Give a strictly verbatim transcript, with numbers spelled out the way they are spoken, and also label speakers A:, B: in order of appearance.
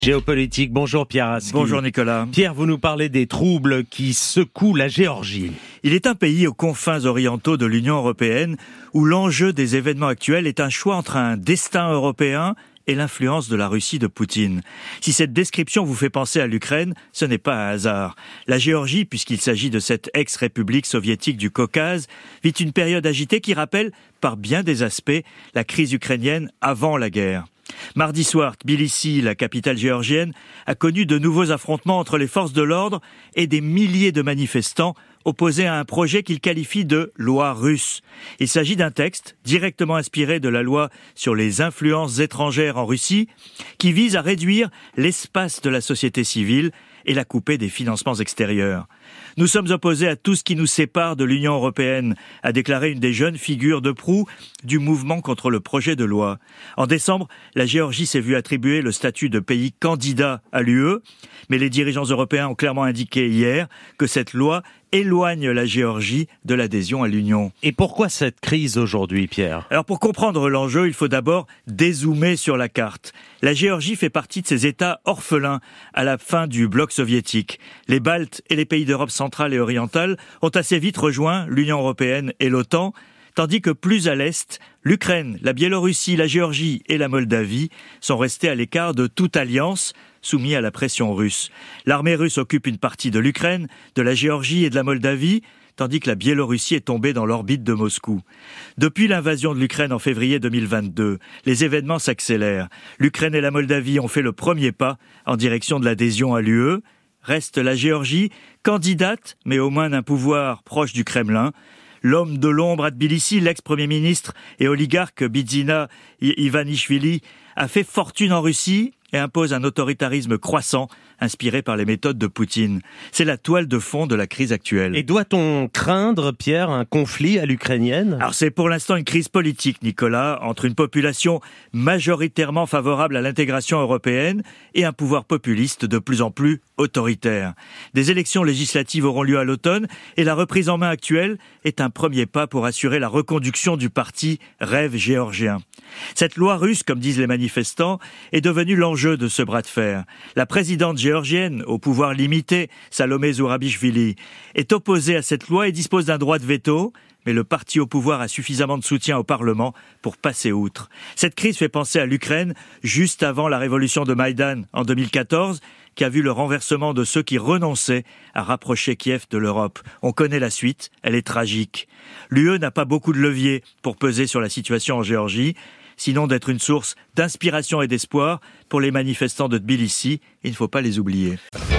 A: Géopolitique, bonjour Pierre Aski.
B: Bonjour Nicolas.
A: Pierre, vous nous parlez des troubles qui secouent la Géorgie.
B: Il est un pays aux confins orientaux de l'Union européenne où l'enjeu des événements actuels est un choix entre un destin européen et l'influence de la Russie de Poutine. Si cette description vous fait penser à l'Ukraine, ce n'est pas un hasard. La Géorgie, puisqu'il s'agit de cette ex-république soviétique du Caucase, vit une période agitée qui rappelle, par bien des aspects, la crise ukrainienne avant la guerre. Mardi soir, Tbilissi, la capitale géorgienne, a connu de nouveaux affrontements entre les forces de l'ordre et des milliers de manifestants opposés à un projet qu'il qualifie de loi russe. Il s'agit d'un texte directement inspiré de la loi sur les influences étrangères en Russie qui vise à réduire l'espace de la société civile et la couper des financements extérieurs. Nous sommes opposés à tout ce qui nous sépare de l'Union européenne, a déclaré une des jeunes figures de proue du mouvement contre le projet de loi. En décembre, la Géorgie s'est vue attribuer le statut de pays candidat à l'U E, mais les dirigeants européens ont clairement indiqué hier que cette loi éloigne la Géorgie de l'adhésion à l'Union.
A: Et pourquoi cette crise aujourd'hui, Pierre ?
B: Alors pour comprendre l'enjeu, il faut d'abord dézoomer sur la carte. La Géorgie fait partie de ces États orphelins à la fin du bloc soviétique. Les Baltes et les pays d'Europe centrale et orientale ont assez vite rejoint l'Union européenne et l'OTAN, tandis que plus à l'est, l'Ukraine, la Biélorussie, la Géorgie et la Moldavie sont restés à l'écart de toute alliance, soumis à la pression russe. L'armée russe occupe une partie de l'Ukraine, de la Géorgie et de la Moldavie, tandis que la Biélorussie est tombée dans l'orbite de Moscou. Depuis l'invasion de l'Ukraine en février deux mille vingt-deux, les événements s'accélèrent. L'Ukraine et la Moldavie ont fait le premier pas en direction de l'adhésion à l'U E. Reste la Géorgie, candidate, mais au moins d'un pouvoir proche du Kremlin. L'homme de l'ombre à Tbilissi, l'ex-premier ministre et oligarque Bidzina Ivanishvili, a fait fortune en Russie et impose un autoritarisme croissant inspiré par les méthodes de Poutine. C'est la toile de fond de la crise actuelle.
A: Et doit-on craindre, Pierre, un conflit à l'ukrainienne ?
B: Alors c'est pour l'instant une crise politique, Nicolas, entre une population majoritairement favorable à l'intégration européenne et un pouvoir populiste de plus en plus autoritaire. Des élections législatives auront lieu à l'automne et la reprise en main actuelle est un premier pas pour assurer la reconduction du parti Rêve géorgien. Cette loi russe, comme disent les manifestants, est devenue l'enjeu de ce bras de fer. La présidente géorgienne, au pouvoir limité, Salomé Zourabichvili, est opposée à cette loi et dispose d'un droit de veto, mais le parti au pouvoir a suffisamment de soutien au Parlement pour passer outre. Cette crise fait penser à l'Ukraine, juste avant la révolution de Maïdan en deux mille quatorze, qui a vu le renversement de ceux qui renonçaient à rapprocher Kiev de l'Europe. On connaît la suite, elle est tragique. L'U E n'a pas beaucoup de leviers pour peser sur la situation en Géorgie, sinon d'être une source d'inspiration et d'espoir pour les manifestants de Tbilissi. Il ne faut pas les oublier.